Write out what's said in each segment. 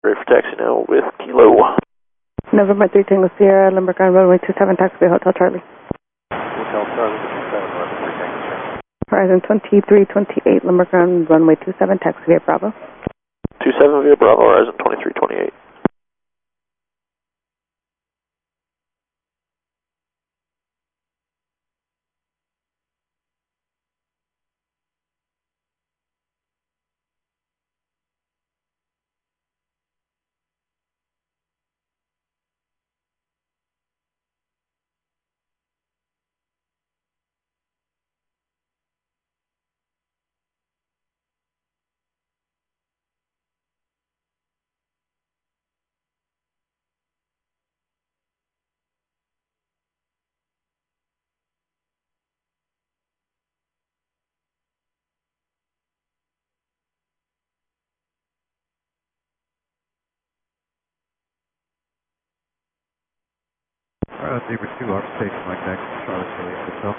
Ready for taxi now with Kilo. November 3 Tango Sierra, Lumberground Runway 27, taxi Hotel Charlie. Hotel Charlie, 27, November 3 Tango Sierra. Horizon 2328, Lumberground Runway 27, taxi via Bravo. 27 via Bravo, Horizon 2328. Zebra 2, our station like that, Charlotte City Hotel.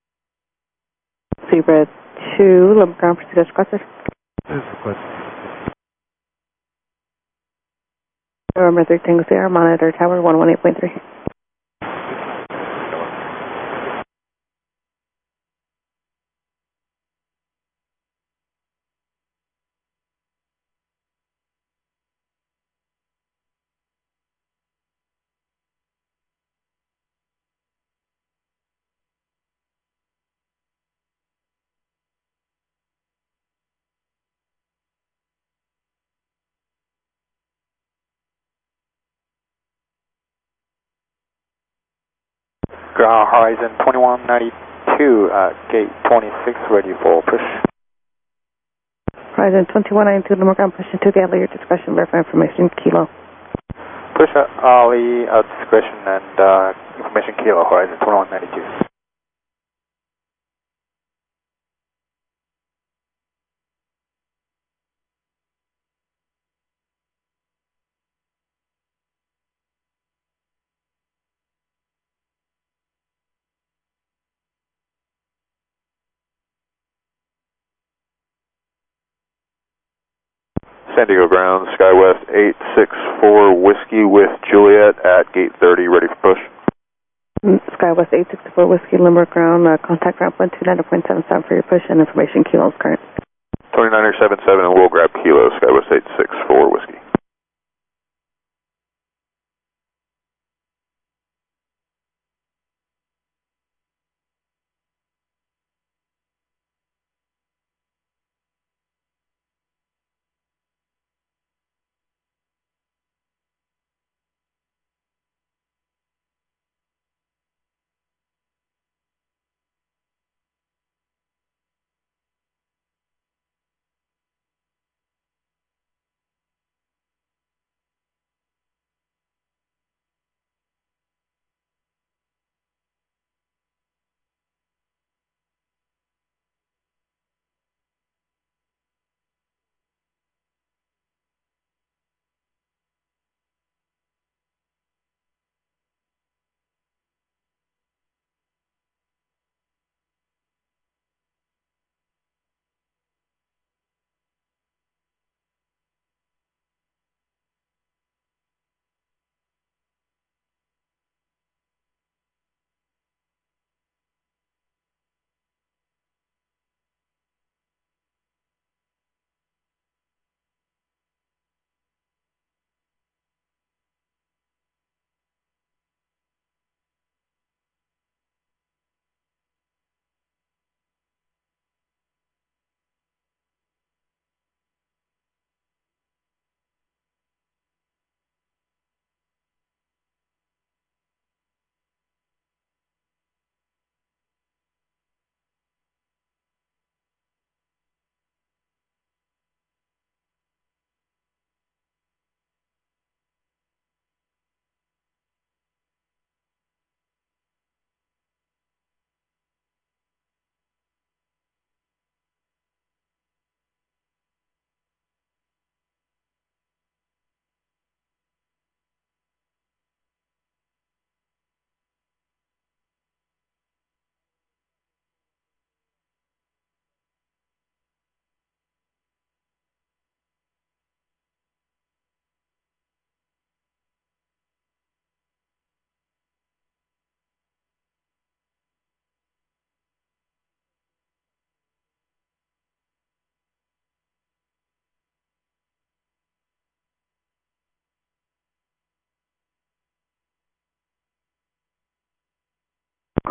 Zebra 2, Lumberground, proceed as requested. This is requested. November 3 Tango Sierra, monitor tower 118.3. Ground Horizon 2192, gate 26, ready for push. Horizon 2192, Lumberground, push into the alley, your discretion, verify information, Kilo. Push alley, discretion and information Kilo, Horizon 2192. San Diego Ground, SkyWest 864 Whiskey with Juliet at gate 30, ready for push. SkyWest 864 Whiskey, Lumberground, contact ramp 129.77 for your push and information, Kilo is current. 29er77 and we'll grab Kilo, SkyWest 864 Whiskey.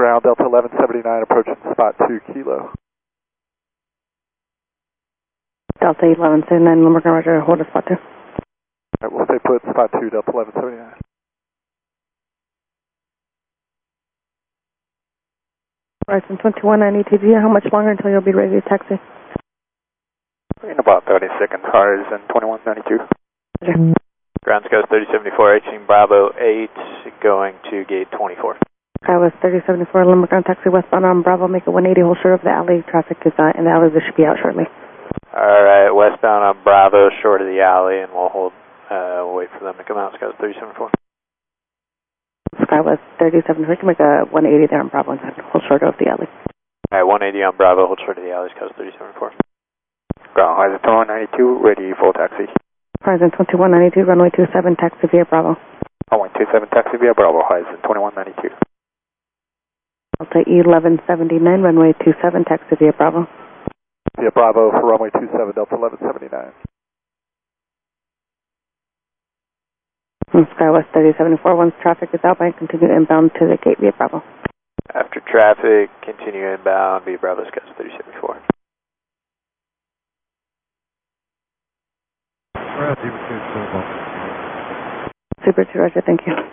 ground, Delta 1179 approaching spot 2 kilo. Delta 1179, Limerick Ground, Roger, hold at spot 2. Alright, we'll stay put, spot 2, Delta 1179. Horizon 2190 how much longer until you'll be ready to taxi? In about 30 seconds, Horizon 2192. Roger. Ground Scout 3074, 18 Bravo 8, going to gate 24. Skywest 3074, Limerick Ground, taxi westbound on Bravo, make it 180, hold short of the alley. Traffic is in the alley, this should be out shortly. Alright, westbound on Bravo, short of the alley, and we'll hold, we'll wait for them to come out. Scout 3074. Skywest 3074, can make a 180 there on Bravo, and hold short of the alley. Alright, 180 on Bravo, hold short of the alley, Scout 3074. Ground Horizon 2192, ready for taxi. Horizon 2192, runway 27, taxi via Bravo. Runway 27, taxi via Bravo, Horizon 2192. Delta 1179, runway 27, taxi via Bravo. Via Bravo for runway 27, Delta 1179. Skywest 3074, once traffic is outbound, continue inbound to the gate via Bravo. After traffic, continue inbound via Bravo, Scout 3074. Super 2, Roger, thank you.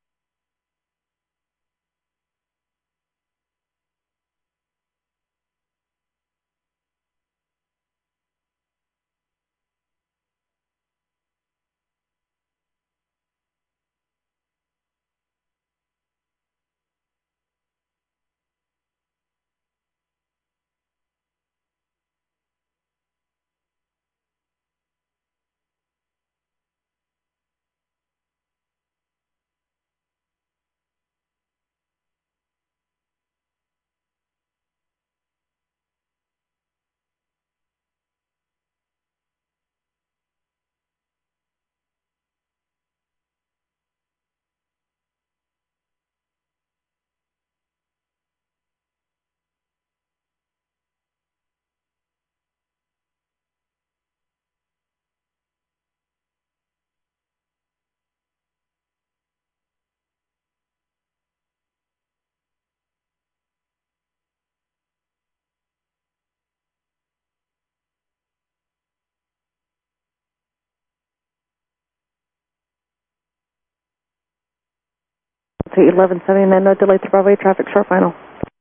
Delta 1179, no delay to Bravo 8, traffic short final.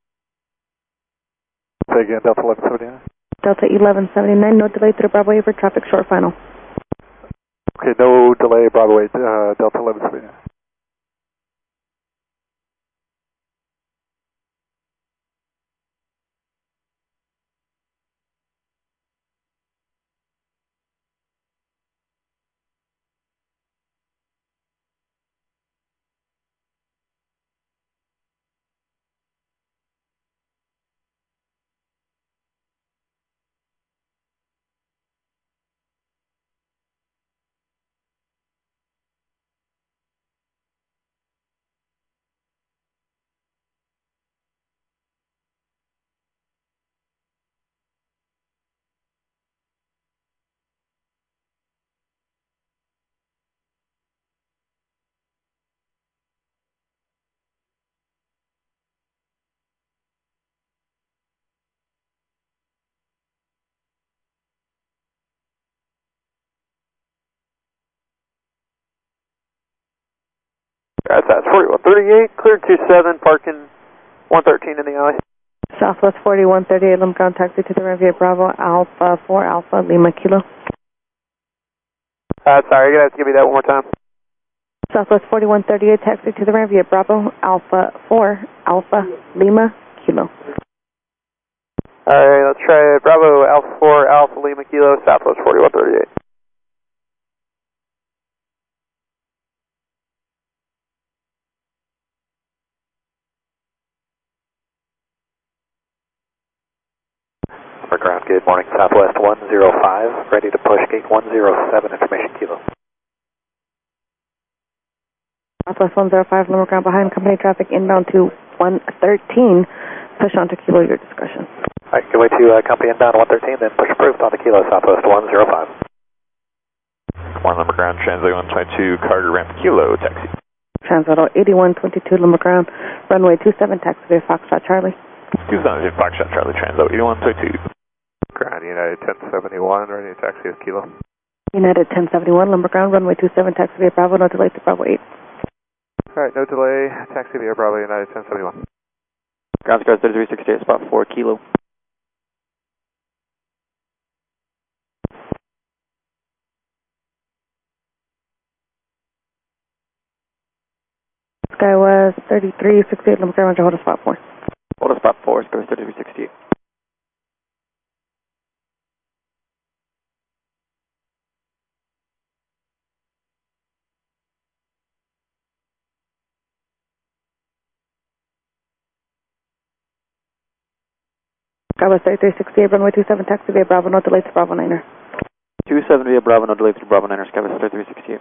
Say again, Delta 1179. Delta 1179, no delay to Bravo 8 for traffic short final. Okay, no delay, Bravo 8, Delta 1179. That's 4138, cleared 27, parking 113 in the alley. Southwest 4138, Limerick Ground, taxi to the ramp via Bravo, Alpha 4, Alpha Lima Kilo. Sorry, you're going to have to give me that one more time. Southwest 4138, taxi to the ramp via Bravo, Alpha 4, Alpha Lima Kilo. Alright, let's try it. Bravo, Alpha 4, Alpha Lima Kilo, Southwest 4138. Ground, good morning, Southwest 105, ready to push gate 107, information kilo. Southwest 105, Limerick Ground, behind company traffic inbound to 113. Push on to Kilo, your discretion. Alright, good way to company inbound 113, then push approved on to kilo, Southwest 105. Come on, Limerick Ground, Translate 122, Carter Ramp Kilo, taxi. Translate 8122, Limerick Ground, Runway 27, taxi via Foxtrot Charlie. 27 Foxtrot Charlie, Transo 8122. Ground United 1071, ready to taxi with Kilo. United 1071, lumber ground, runway 27, taxi via Bravo, no delay to Bravo 8. Alright, no delay, taxi via Bravo United 1071. Ground Square 3368, spot 4 Kilo. SkyWest 3368, lumber ground, Roger, hold a spot 4. Hold a spot 4, Square 3368. SkyWest 3368, runway 27, taxi via Bravo, no delay to Bravo 9er. 27 via Bravo, no delay through Bravo 9er, Skywest 3368.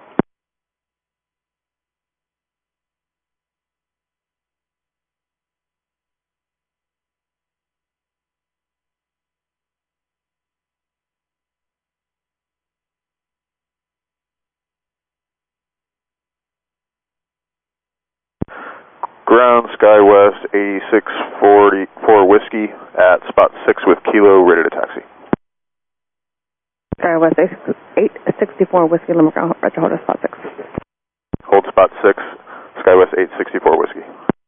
Ground SkyWest 8644 Whiskey at spot 6 with Kilo, ready to taxi. SkyWest 864, whiskey, lumber ground, Roger, hold a spot 6. Hold spot 6, SkyWest 864 Whiskey.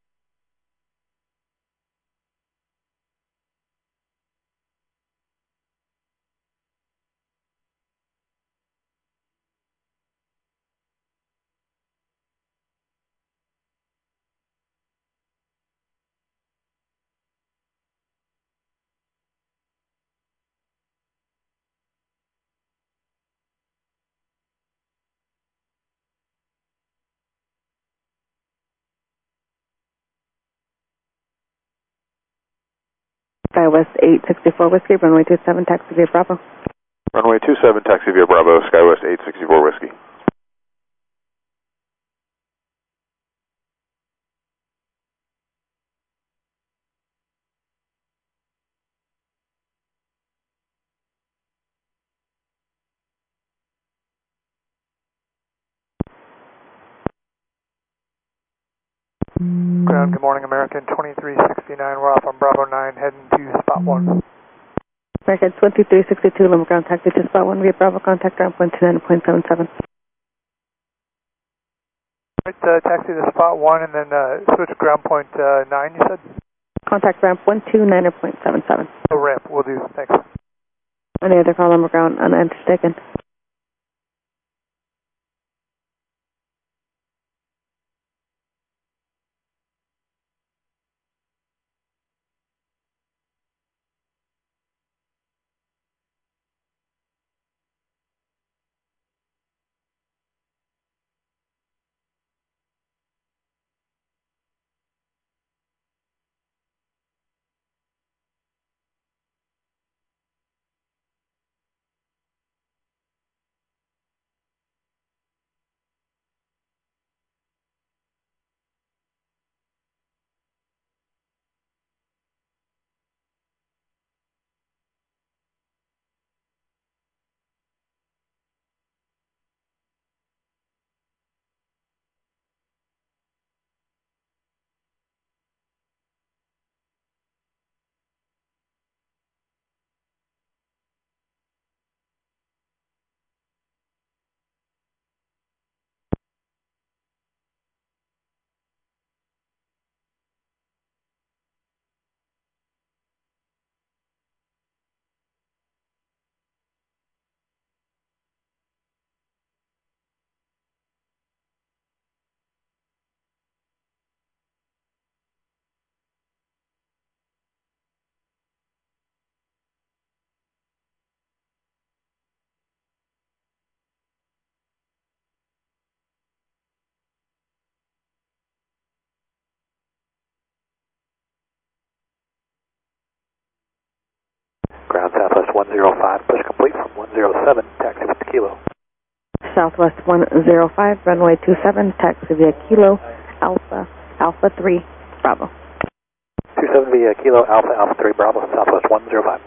SkyWest 864, whiskey, runway 27, taxi via Bravo. Runway 27, taxi via Bravo, SkyWest 864 Whiskey. Ground, good morning, American 2369. We're off on Bravo 9, heading to spot 1. American 2362, lumber ground, taxi to spot 1 via Bravo, contact ground point 29.77. Right, taxi to spot 1 and then switch ground point 9, you said? Contact ramp 129.77. Oh, ramp, will do, thanks. Any other call, lumber ground, unanswered taken. Ground Southwest 105, push complete from 107, taxi with Kilo. Southwest 105, runway 27, taxi via Kilo, Alpha 3, Bravo. 27 via Kilo, Alpha 3, Bravo, Southwest 105.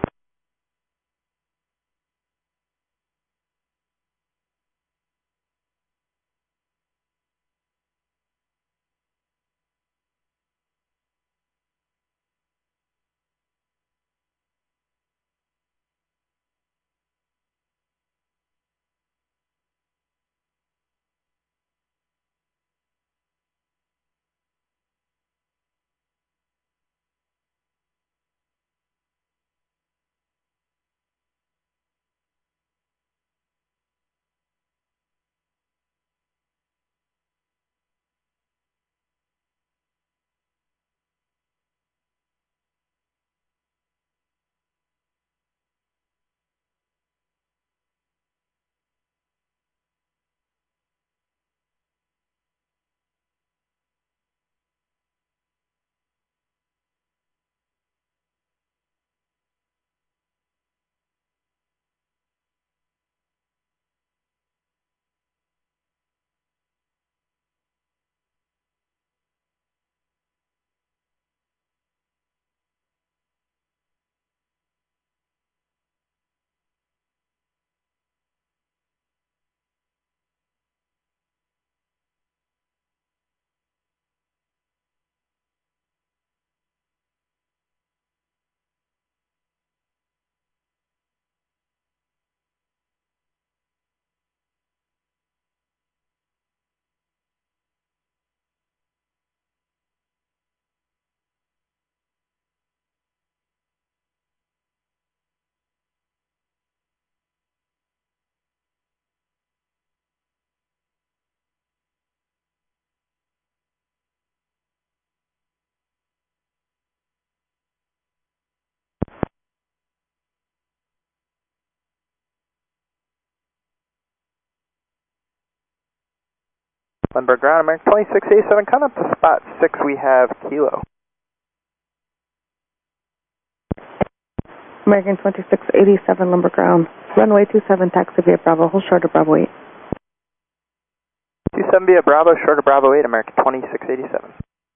Lindbergh ground, American 2687, come up to spot 6, we have Kilo. American 2687, Lindbergh ground. Runway 27, taxi via Bravo, hold short of Bravo 8. 27 via Bravo, short of Bravo 8, American 2687.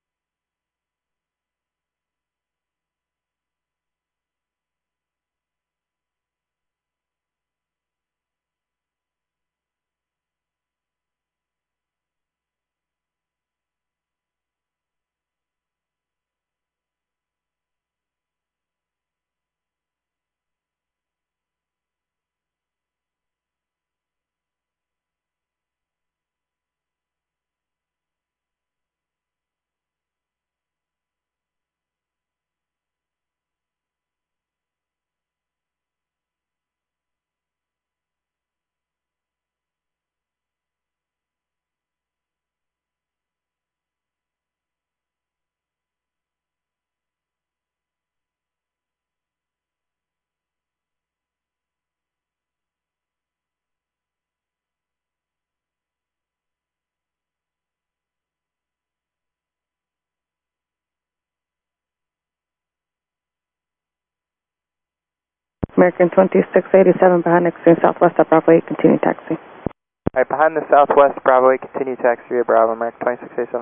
American 2687, behind extreme southwest at Bravo 8, continue taxi. Alright, behind the southwest, Bravo 8, continue taxi via Bravo, American 2687.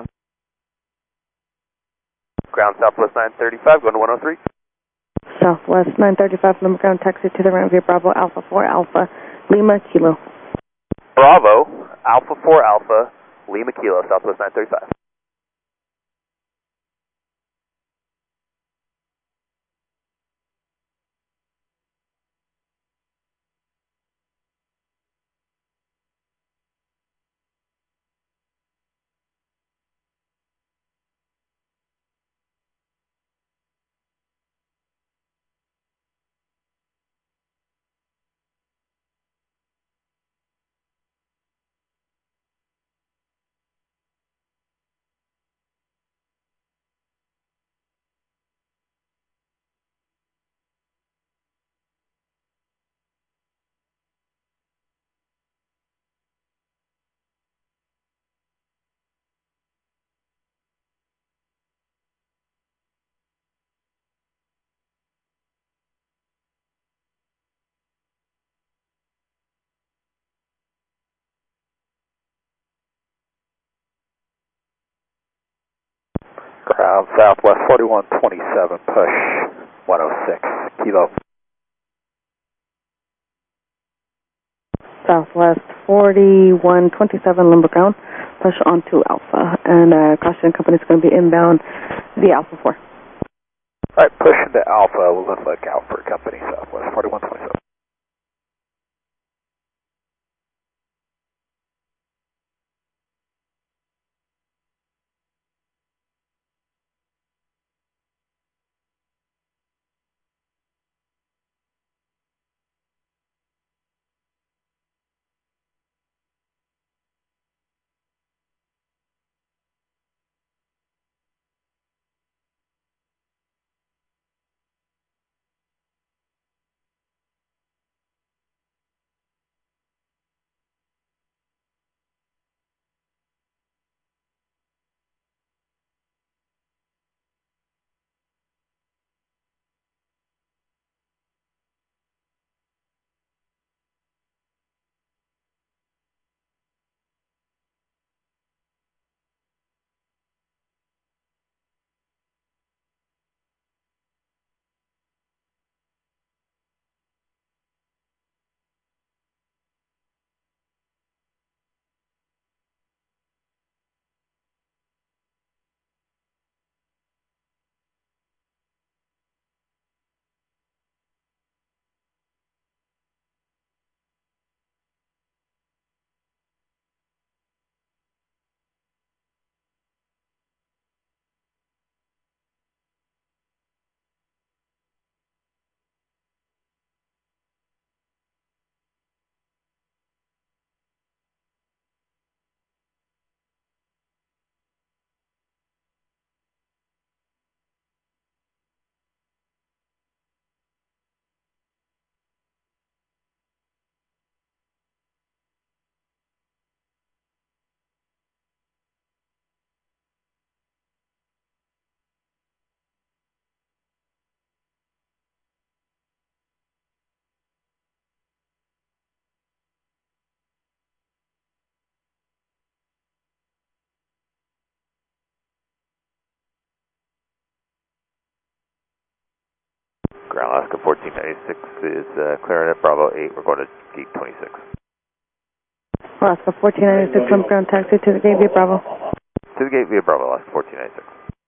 Ground Southwest 935, going to 103. Southwest 935, Lindbergh ground, taxi to the ramp via Bravo Alpha 4 Alpha, Lima Kilo. Bravo, Alpha 4 Alpha, Lima Kilo, Southwest 935. Ground Southwest 4127, push 106, Kilo. Southwest 4127, Lindbergh ground, push on to Alpha. And caution company's going to be inbound via Alpha 4. Alright, push into Alpha, we'll look out for company Southwest 4127. Ground Alaska 1496 is clearing at Bravo 8. We're going to gate 26. Alaska 1496, limbo ground taxi to the gate via Bravo. To the gate via Bravo, Alaska 1496.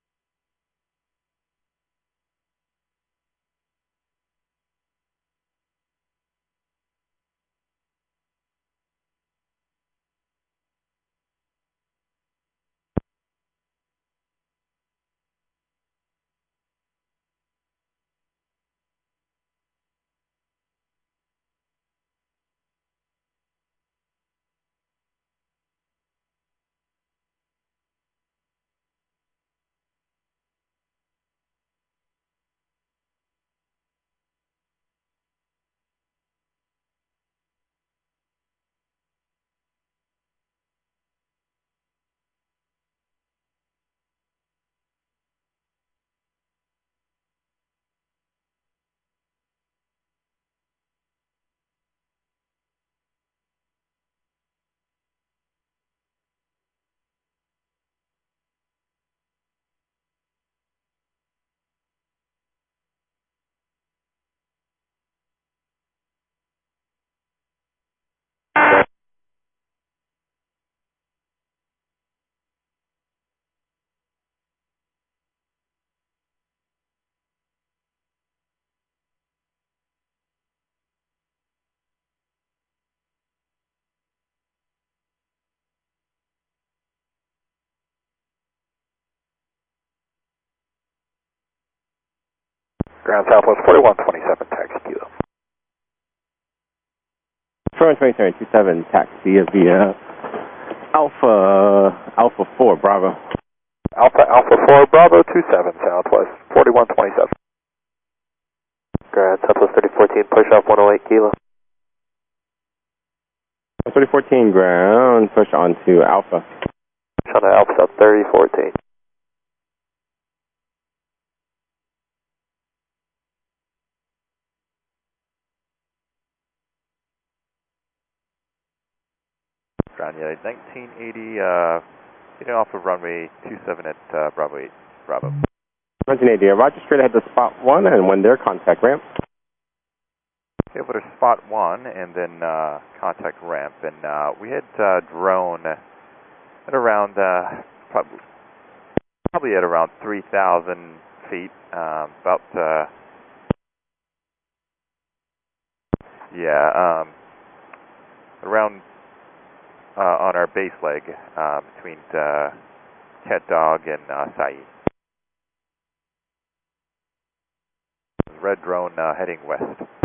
Ground Southwest 4127, taxi Kilo. 27, taxi via Alpha 4, Bravo. Alpha 4, Bravo 27, Southwest 4127. Ground Southwest 3014, push off 108 Kilo. 3014 ground, push on to Alpha. Push on to Alpha South 3014. Ground United 1980, getting off of runway 27 at Bravo 8. Bravo. 1980, roger, straight ahead to spot 1 and when their contact ramp. Okay, over to spot 1 and then contact ramp. And we had drone at around, probably at around 3,000 feet, about, around on our base leg between Cat Dog and Saeed. Red drone heading west.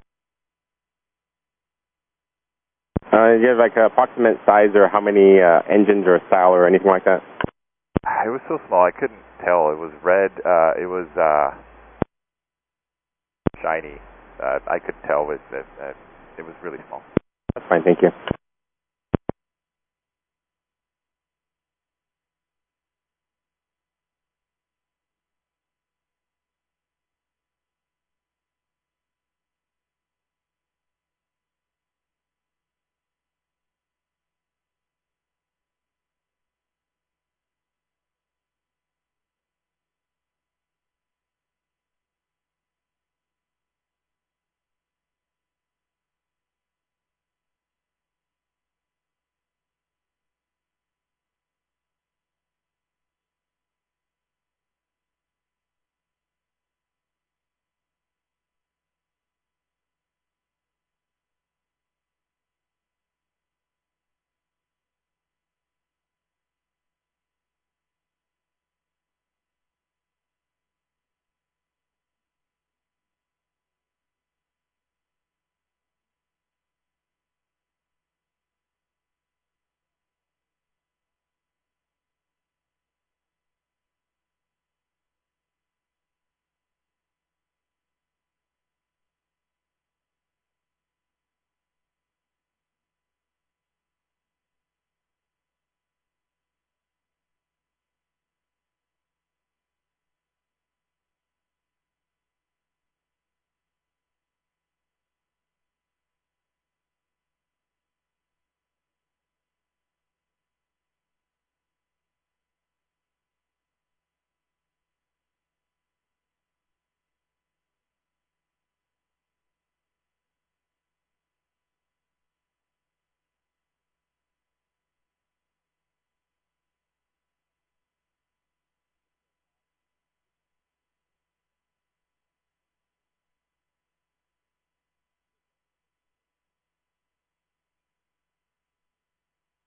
Do you have like an approximate size or how many engines or style or anything like that? It was so small I couldn't tell. It was red. It was shiny. I could tell it was really small. That's fine, thank you.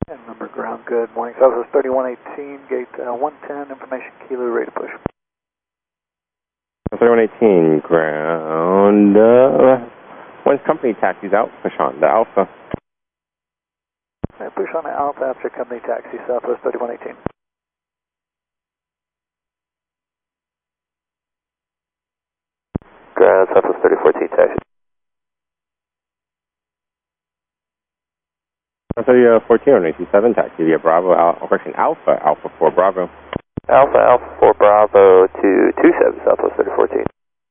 And number ground, good morning. Southwest 3118, gate 110, information kilo, ready to push. 3118, ground. Once company taxis out, push on the Alpha. Push on the Alpha after company taxi, Southwest 3118. Ground, Southwest 3014, taxi. 3014 on 87, taxi via Bravo, Alpha, Alpha 4 Bravo. Alpha 4 Bravo to 27, Southwest 3014.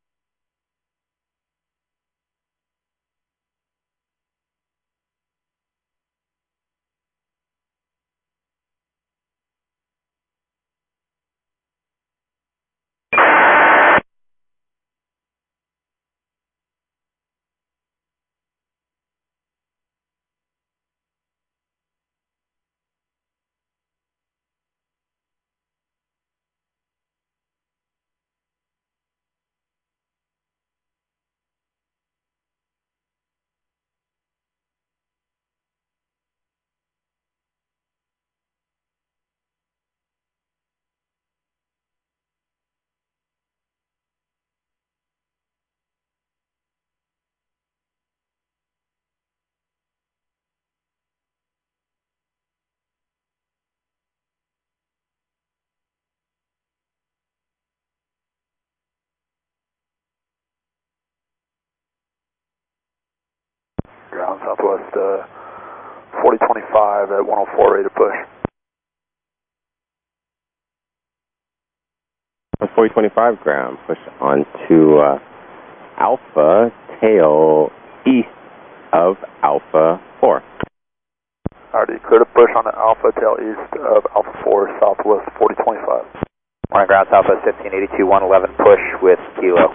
Ground, Southwest 4025 at 104, ready to push. 4025 ground, push on to Alpha, tail east of Alpha 4. Alrighty, clear to push on the Alpha, tail east of Alpha 4, Southwest 4025. Morning, ground, Southwest 1582, 111, push with kilo.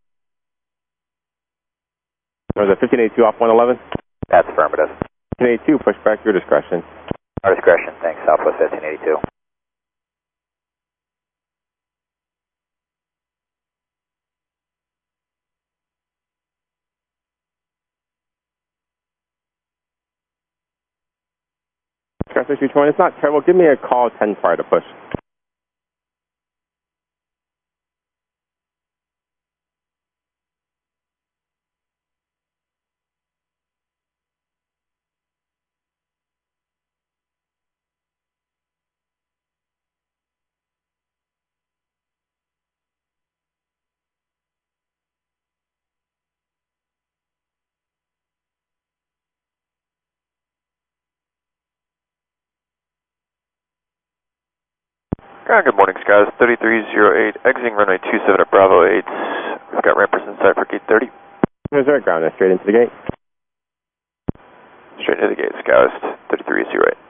Was it 1582 off 111? That's affirmative. 1582, push back, your discretion. Our discretion, thanks, Southwest 1582. Discretion 220, it's not terrible. Give me a call 10 prior to push. Good morning, skies. 3308, exiting runway 27 at Bravo 8. We've got rampers in sight for gate 30. There's our ground, straight into the gate. Straight into the gate, skies. 3308.